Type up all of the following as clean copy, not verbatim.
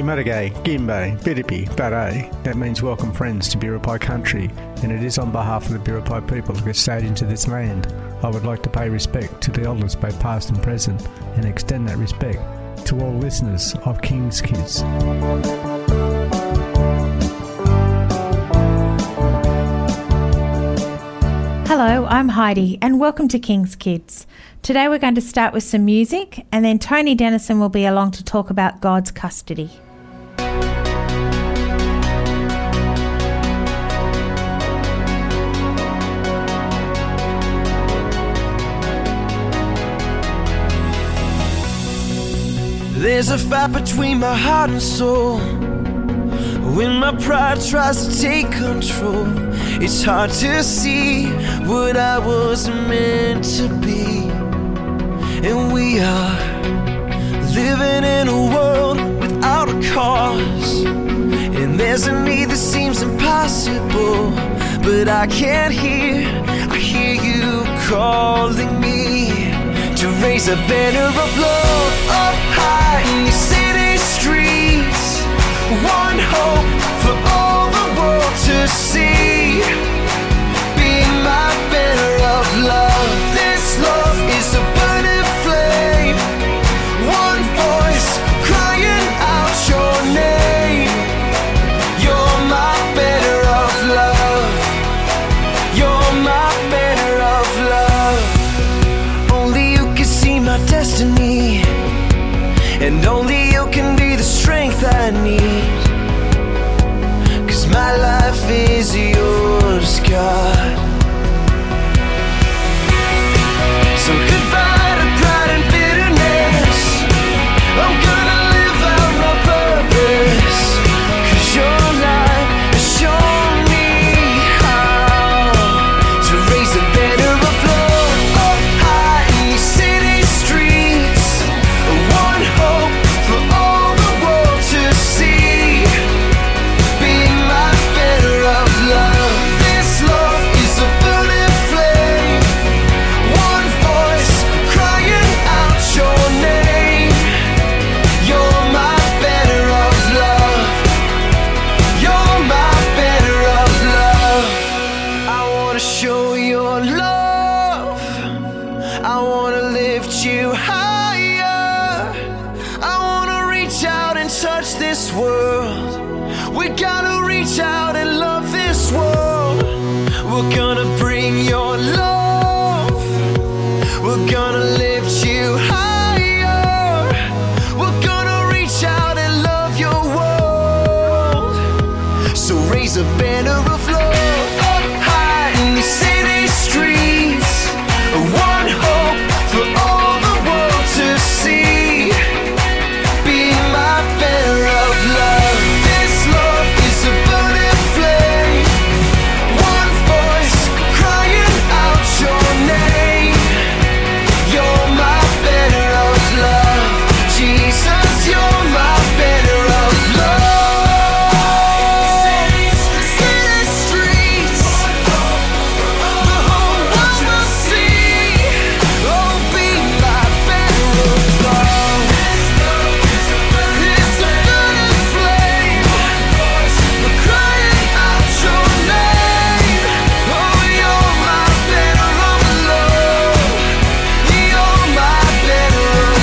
Maragay, Gimbe, Biripi, Baray. That means welcome friends to Biripi country, and it is on behalf of the Biripi people who have stayed into this land. I would like to pay respect to the elders, both past and present, and extend that respect to all listeners of King's Kids. Hello, I'm Heidi and welcome to King's Kids. Today we're going to start with some music and then Tony Dennison will be along to talk about God's custody. There's a fight between my heart and soul. When my pride tries to take control, it's hard to see what I was meant to be. And we are living in a world without a cause, and there's a need that seems impossible, but I can't hear, I hear you calling me to raise a banner of love up high in your city streets. One hope for all the world to see. Be my banner of love. This love is a burning flame. One voice crying out your name. You're my banner of love. You're my banner of love. Only you can see my destiny, and only you can be the strength I need. 'Cause my life is yours, God. So goodbye to pride and bitterness. I'm gonna live out my purpose. 'Cause your light has shown me how to raise a banner of love up high in your city streets. One hope for all the world to see. Be my banner of love. This love is a burning flame. One voice crying out your name. You're my banner of love. You're my banner of love. I wanna show your love. I wanna lift you higher. I wanna reach out and touch this world. We gotta reach out and love this world. We're gonna bring your love. We're gonna lift you higher. We're gonna reach out and love your world. So raise a banner of love up high in the city streets. One hope for all the world to see. Be my banner of love. This love is a burning flame. One voice crying out your name. You're my banner of love. Jesus, you're my banner of love. City streets, the whole world will see. Oh, be my banner of love. It's a burning flame. We're crying out your name. Oh, you're my banner of love. You're my banner of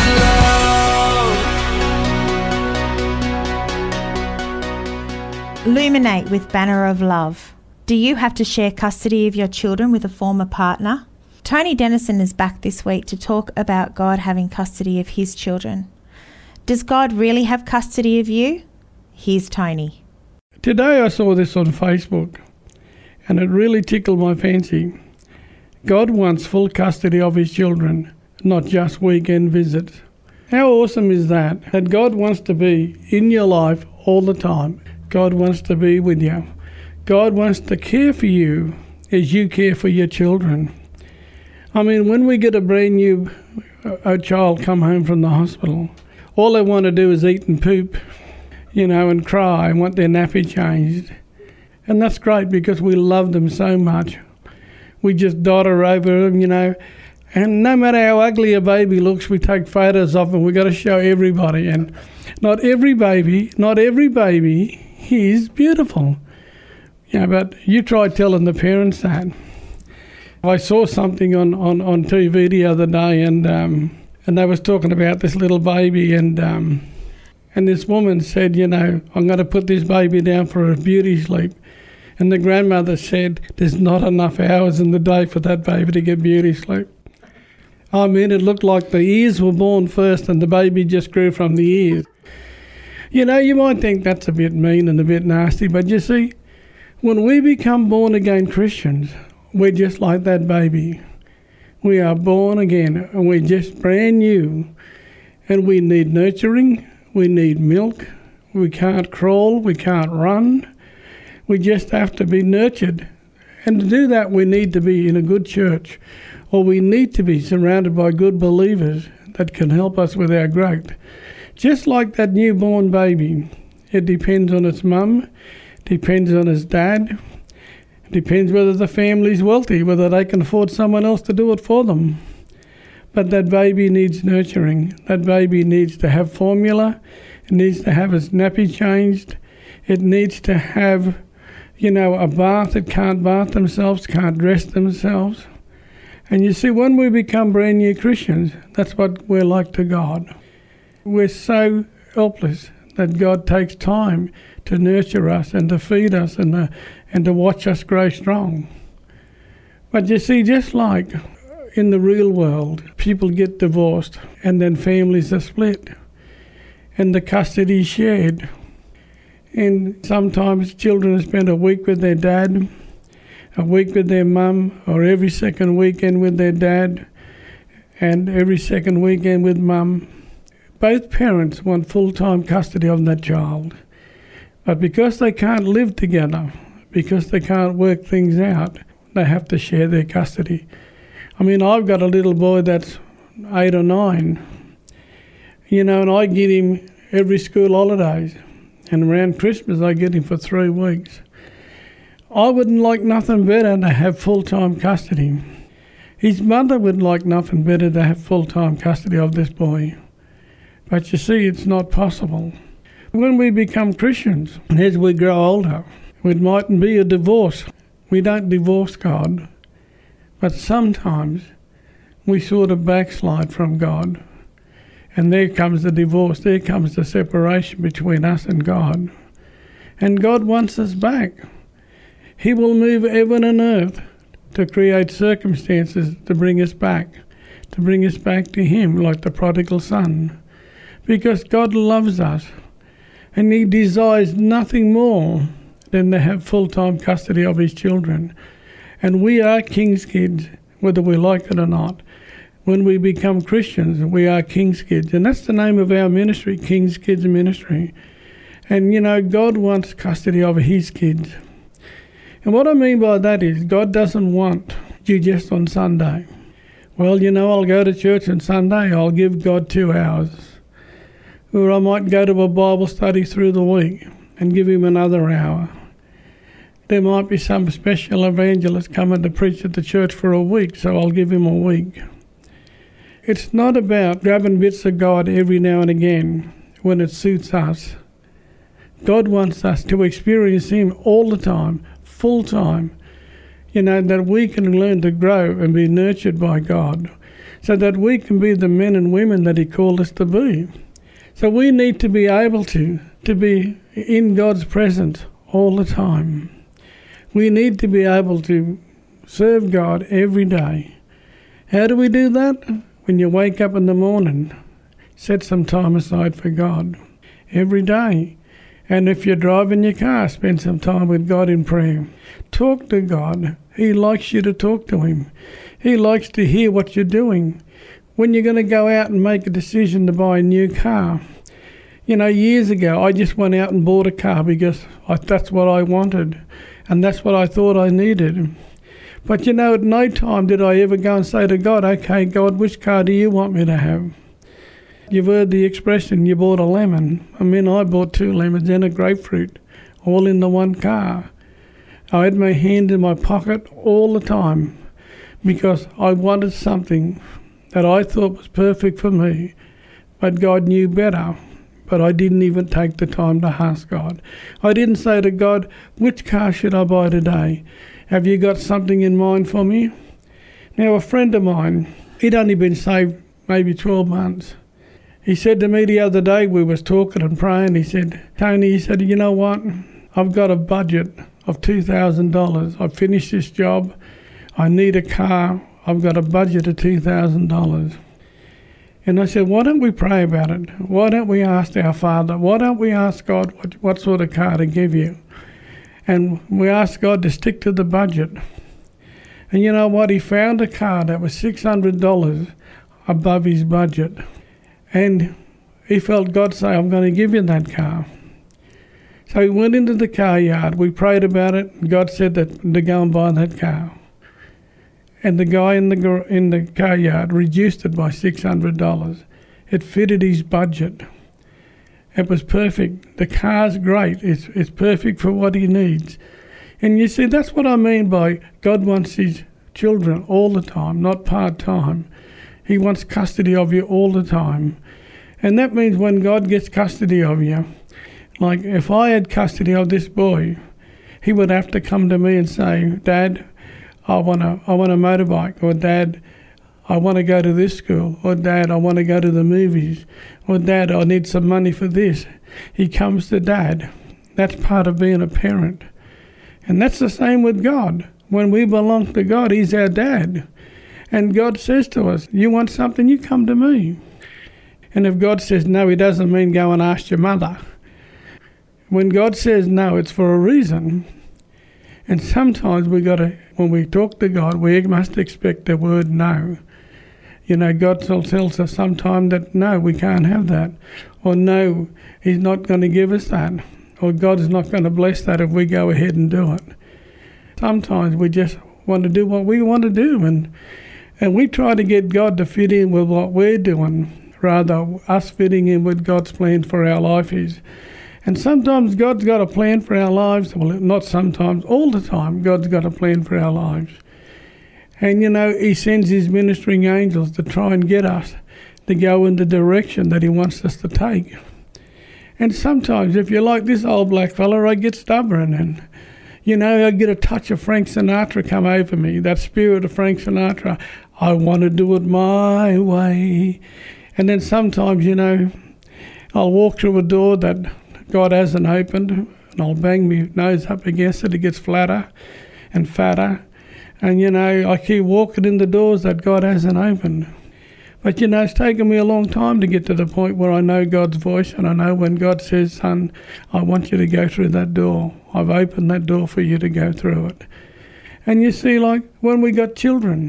love. Illuminate with Banner of Love. Do you have to share custody of your children with a former partner? Tony Dennison is back this week to talk about God having custody of his children. Does God really have custody of you? Here's Tony. Today I saw this on Facebook and it really tickled my fancy. God wants full custody of his children, not just weekend visits. How awesome is that? That God wants to be in your life all the time. God wants to be with you. God wants to care for you as you care for your children. I mean, when we get a brand new child come home from the hospital, all they want to do is eat and poop, and cry and want their nappy changed. And that's great because we love them so much. We just dodder over them, And no matter how ugly a baby looks, we take photos of them. We've got to show everybody. And not every baby is beautiful. But you try telling the parents that. I saw something on TV the other day, and they was talking about this little baby, and this woman said, I'm going to put this baby down for a beauty sleep. And the grandmother said, there's not enough hours in the day for that baby to get beauty sleep. I mean, it looked like the ears were born first and the baby just grew from the ears. You might think that's a bit mean and a bit nasty, but you see, when we become born-again Christians, we're just like that baby. We are born again and we're just brand new. And we need nurturing, we need milk, we can't crawl, we can't run. We just have to be nurtured. And to do that, we need to be in a good church, or we need to be surrounded by good believers that can help us with our growth. Just like that newborn baby, it depends on its mum, depends on its dad, it depends whether the family's wealthy, whether they can afford someone else to do it for them. But that baby needs nurturing. That baby needs to have formula. It needs to have its nappy changed. It needs to have a bath. It can't bath themselves, can't dress themselves. And you see, when we become brand new Christians, that's what we're like to God. We're so helpless that God takes time to nurture us and to feed us and to watch us grow strong. But you see, just like in the real world, people get divorced and then families are split and the custody is shared. And sometimes children spend a week with their dad, a week with their mum, or every second weekend with their dad, and every second weekend with mum. Both parents want full-time custody of that child. But because they can't live together, because they can't work things out, they have to share their custody. I mean, I've got a little boy that's 8 or 9, and I get him every school holidays. And around Christmas, I get him for 3 weeks. I wouldn't like nothing better to have full-time custody. His mother would like nothing better to have full-time custody of this boy. But you see, it's not possible. When we become Christians, and as we grow older, it mightn't be a divorce. We don't divorce God. But sometimes we sort of backslide from God. And there comes the divorce, there comes the separation between us and God. And God wants us back. He will move heaven and earth to create circumstances to bring us back to Him like the prodigal son. Because God loves us and He desires nothing more than to have full-time custody of His children. And we are King's kids, whether we like it or not. When we become Christians, we are King's kids. And that's the name of our ministry, King's Kids Ministry. And, God wants custody of His kids. And what I mean by that is God doesn't want you just on Sunday. Well, I'll go to church on Sunday, I'll give God 2 hours. Or I might go to a Bible study through the week and give Him another hour. There might be some special evangelist coming to preach at the church for a week, so I'll give him a week. It's not about grabbing bits of God every now and again when it suits us. God wants us to experience Him all the time, full time, that we can learn to grow and be nurtured by God so that we can be the men and women that He called us to be. So we need to be able to be in God's presence all the time. We need to be able to serve God every day. How do we do that? When you wake up in the morning, set some time aside for God every day. And if you're driving your car, spend some time with God in prayer. Talk to God. He likes you to talk to Him. He likes to hear what you're doing. When you're going to go out and make a decision to buy a new car, years ago, I just went out and bought a car because that's what I wanted. And that's what I thought I needed. But at no time did I ever go and say to God, okay, God, which car do you want me to have? You've heard the expression, you bought a lemon. I bought 2 lemons and a grapefruit, all in the one car. I had my hand in my pocket all the time because I wanted something that I thought was perfect for me, but God knew better. But I didn't even take the time to ask God. I didn't say to God, which car should I buy today? Have you got something in mind for me? Now, a friend of mine, he'd only been saved maybe 12 months. He said to me the other day, we was talking and praying, he said, Tony, he said, you know what? I've got a budget of $2,000. I've finished this job. I need a car. I've got a budget of $2,000. And I said, why don't we pray about it? Why don't we ask our Father? Why don't we ask God what sort of car to give you? And we asked God to stick to the budget. And you know what? He found a car that was $600 above his budget. And he felt God say, I'm going to give you that car. So he went into the car yard. We prayed about it. And God said that to go and buy that car. And the guy in the car yard reduced it by $600. It fitted his budget. It was perfect. The car's great. It's perfect for what he needs. And you see, that's what I mean by God wants his children all the time, not part-time. He wants custody of you all the time. And that means when God gets custody of you, like if I had custody of this boy, he would have to come to me and say, Dad, I want a motorbike, or Dad, I want to go to this school, or Dad, I want to go to the movies, or Dad, I need some money for this. He comes to Dad. That's part of being a parent. And that's the same with God. When we belong to God, he's our dad. And God says to us, you want something, you come to me. And if God says no, he doesn't mean go and ask your mother. When God says no, it's for a reason. And sometimes when we talk to God, we must expect the word no. You know, God tells us sometimes that no, we can't have that. Or no, he's not going to give us that. Or God is not going to bless that if we go ahead and do it. Sometimes we just want to do what we want to do. And we try to get God to fit in with what we're doing, rather us fitting in with God's plan for our life is. And sometimes God's got a plan for our lives. Well, not sometimes, all the time, God's got a plan for our lives. And, you know, he sends his ministering angels to try and get us to go in the direction that he wants us to take. And sometimes, if you're like this old black fella, I get stubborn and, you know, I get a touch of Frank Sinatra come over me, that spirit of Frank Sinatra. I want to do it my way. And then sometimes, you know, I'll walk through a door that God hasn't opened, and I'll bang my nose up against it. It gets flatter and fatter. And, you know, I keep walking in the doors that God hasn't opened. But, you know, it's taken me a long time to get to the point where I know God's voice, and I know when God says, son, I want you to go through that door. I've opened that door for you to go through it. And you see, like, when we got children,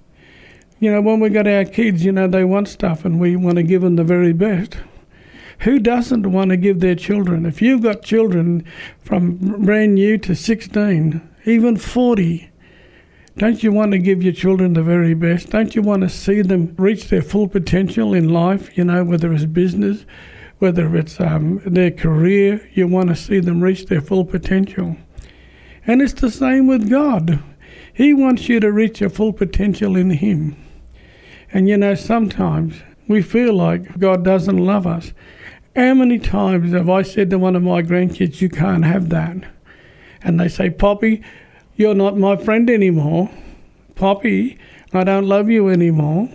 you know, when we got our kids, you know, they want stuff and we want to give them the very best. Who doesn't want to give their children? If you've got children from brand new to 16, even 40, don't you want to give your children the very best? Don't you want to see them reach their full potential in life, you know, whether it's business, whether it's their career, you want to see them reach their full potential. And it's the same with God. He wants you to reach your full potential in him. And, you know, sometimes we feel like God doesn't love us. How many times have I said to one of my grandkids, you can't have that? And they say, Poppy, you're not my friend anymore. Poppy, I don't love you anymore.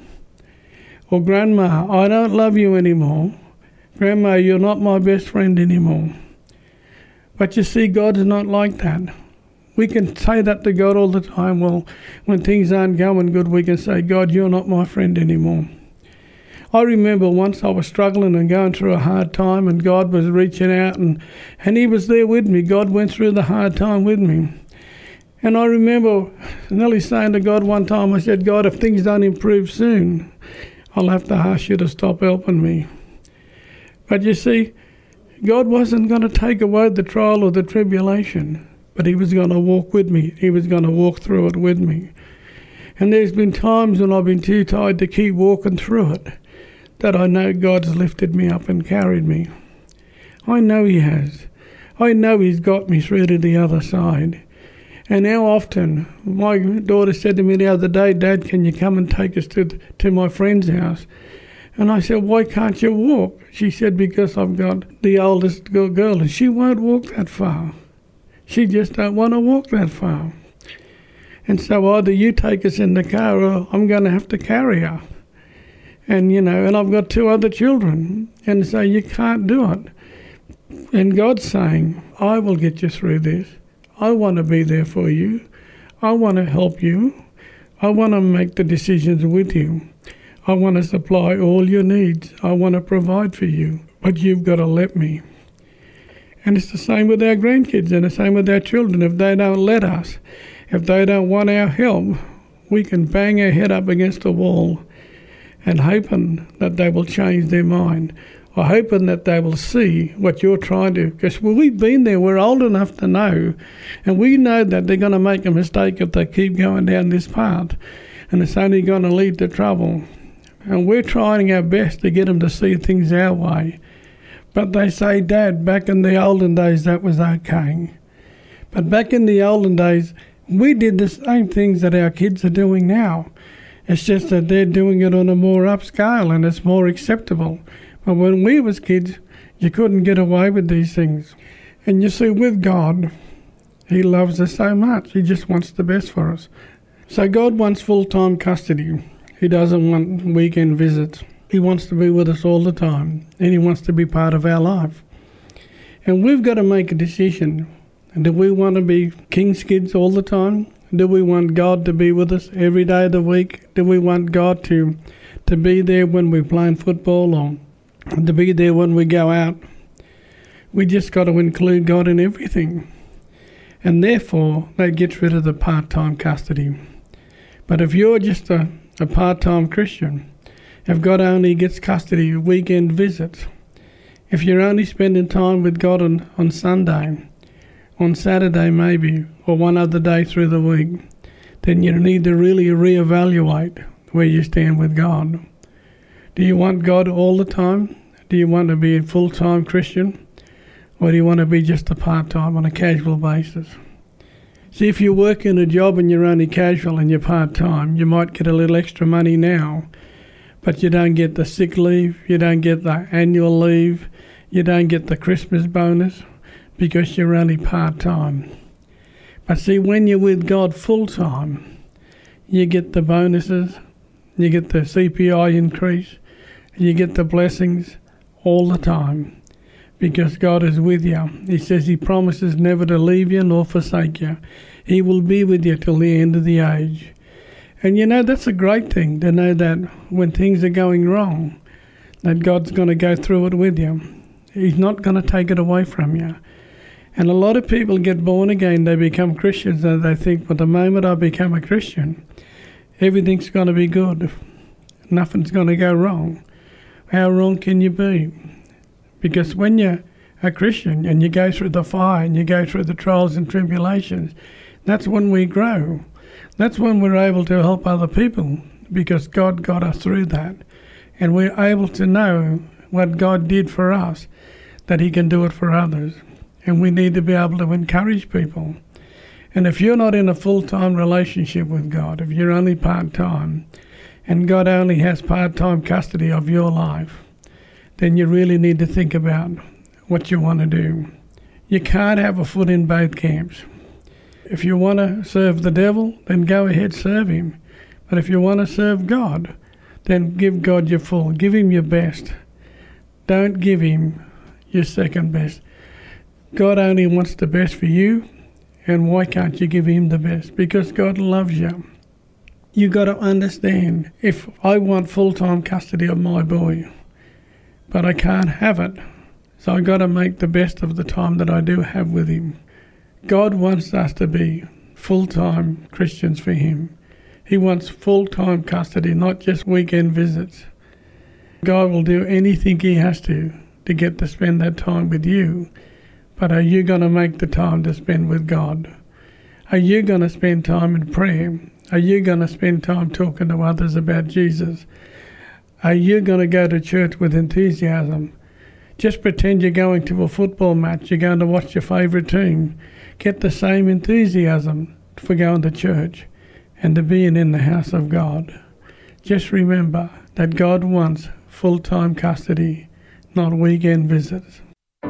Or Grandma, I don't love you anymore. Grandma, you're not my best friend anymore. But you see, God's not like that. We can say that to God all the time. Well, when things aren't going good, we can say, God, you're not my friend anymore. I remember once I was struggling and going through a hard time, and God was reaching out and he was there with me. God went through the hard time with me. And I remember nearly saying to God one time, I said, God, if things don't improve soon, I'll have to ask you to stop helping me. But you see, God wasn't going to take away the trial or the tribulation, but he was going to walk with me. He was going to walk through it with me. And there's been times when I've been too tired to keep walking through it, that I know God's lifted me up and carried me. I know he has. I know he's got me through to the other side. And how often, my daughter said to me the other day, "Dad, can you come and take us to my friend's house?" And I said, "Why can't you walk?" She said, "Because I've got the oldest girl and she won't walk that far. She just don't want to walk that far. And so either you take us in the car or I'm going to have to carry her. And, and I've got 2 other children. And so you can't do it." And God's saying, "I will get you through this. I want to be there for you. I want to help you. I want to make the decisions with you. I want to supply all your needs. I want to provide for you. But you've got to let me." And it's the same with our grandkids and the same with our children. If they don't let us, if they don't want our help, we can bang our head up against a wall and hoping that they will change their mind, or hoping that they will see what you're trying to. Because we've been there, we're old enough to know, and we know that they're going to make a mistake if they keep going down this path, and it's only going to lead to trouble. And we're trying our best to get them to see things our way. But they say, "Dad, back in the olden days that was okay." But back in the olden days, we did the same things that our kids are doing now. It's just that they're doing it on a more upscale and it's more acceptable. But when we was kids, you couldn't get away with these things. And you see, with God, He loves us so much. He just wants the best for us. So God wants full-time custody. He doesn't want weekend visits. He wants to be with us all the time, and He wants to be part of our life. And we've got to make a decision. Do we want to be king's kids all the time? Do we want God to be with us every day of the week? Do we want God to be there when we're playing football or to be there when we go out? We just got to include God in everything. And therefore, that gets rid of the part-time custody. But if you're just a part-time Christian, if God only gets custody of weekend visits, if you're only spending time with God on Sunday, on Saturday maybe, or one other day through the week, then you need to really reevaluate where you stand with God. Do you want God all the time? Do you want to be a full-time Christian? Or do you want to be just a part-time on a casual basis? See, if you work in a job and you're only casual and you're part-time, you might get a little extra money now, but you don't get the sick leave, you don't get the annual leave, you don't get the Christmas bonus because you're only part-time. But see, when you're with God full-time, you get the bonuses, you get the CPI increase, you get the blessings all the time because God is with you. He says He promises never to leave you nor forsake you. He will be with you till the end of the age. And that's a great thing to know that when things are going wrong, that God's going to go through it with you. He's not going to take it away from you. And a lot of people get born again, they become Christians, and they think, well, the moment I become a Christian, everything's going to be good. Nothing's going to go wrong. How wrong can you be? Because when you're a Christian and you go through the fire and you go through the trials and tribulations, that's when we grow. That's when we're able to help other people because God got us through that. And we're able to know what God did for us, that He can do it for others. And we need to be able to encourage people. And if you're not in a full-time relationship with God, if you're only part-time, and God only has part-time custody of your life, then you really need to think about what you want to do. You can't have a foot in both camps. If you want to serve the devil, then go ahead, serve him. But if you want to serve God, then give God your full. Give Him your best. Don't give Him your second best. God only wants the best for you, and why can't you give Him the best? Because God loves you. You got to understand, if I want full-time custody of my boy, but I can't have it, so I got to make the best of the time that I do have with him. God wants us to be full-time Christians for Him. He wants full-time custody, not just weekend visits. God will do anything He has to get to spend that time with you. But are you going to make the time to spend with God? Are you going to spend time in prayer? Are you going to spend time talking to others about Jesus? Are you going to go to church with enthusiasm? Just pretend you're going to a football match. You're going to watch your favourite team. Get the same enthusiasm for going to church and to being in the house of God. Just remember that God wants full-time custody, not weekend visits.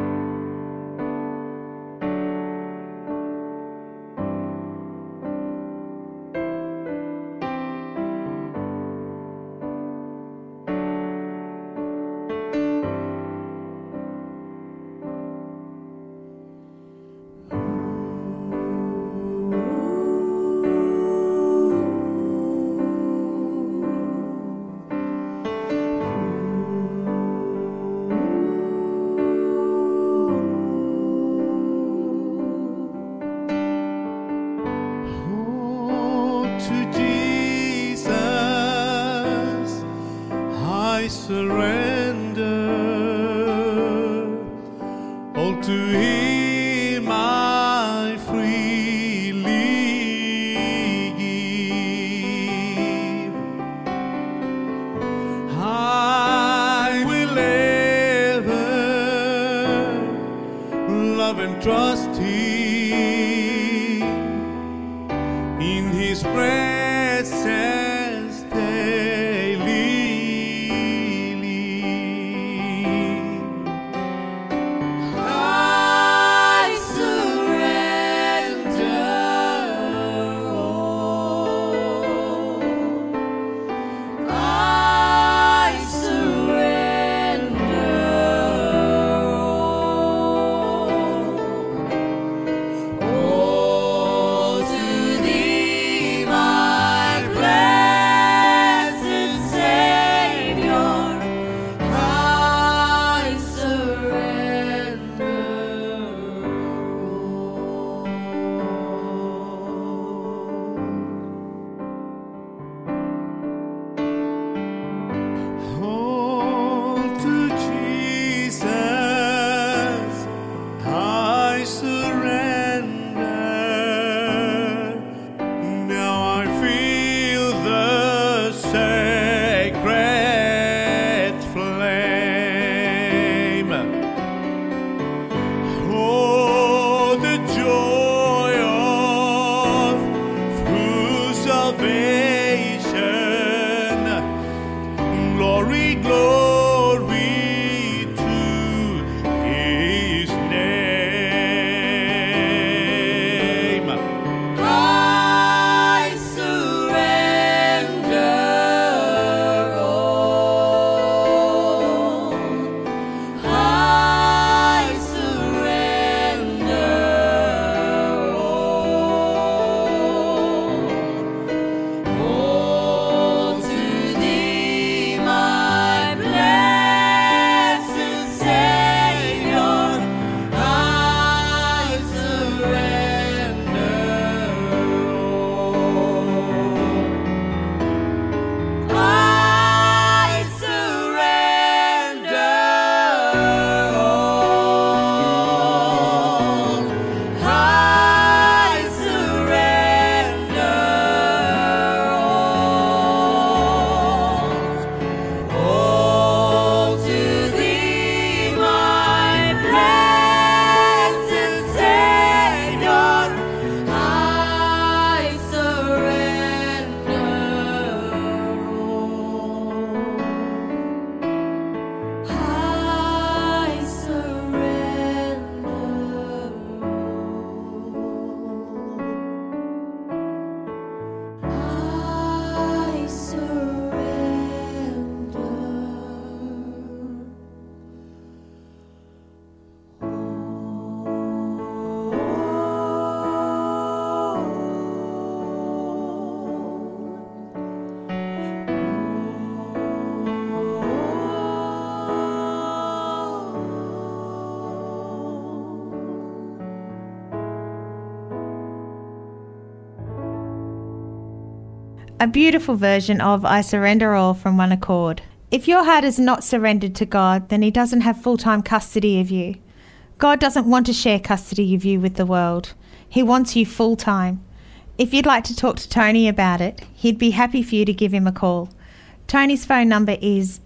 A beautiful version of I Surrender All from One Accord. If your heart is not surrendered to God, then He doesn't have full-time custody of you. God doesn't want to share custody of you with the world. He wants you full-time. If you'd like to talk to Tony about it, he'd be happy for you to give him a call. Tony's phone number is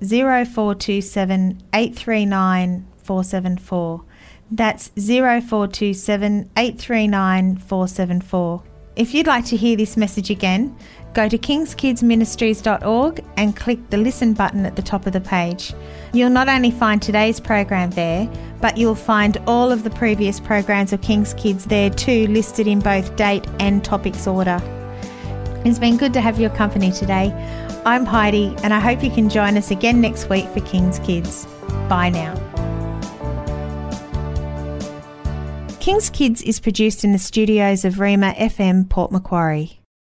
0427 839 474. That's 0427 839 474. If you'd like to hear this message again, go to kingskidsministries.org and click the listen button at the top of the page. You'll not only find today's program there, but you'll find all of the previous programs of King's Kids there too, listed in both date and topics order. It's been good to have your company today. I'm Heidi, and I hope you can join us again next week for King's Kids. Bye now. King's Kids is produced in the studios of Rima FM, Port Macquarie.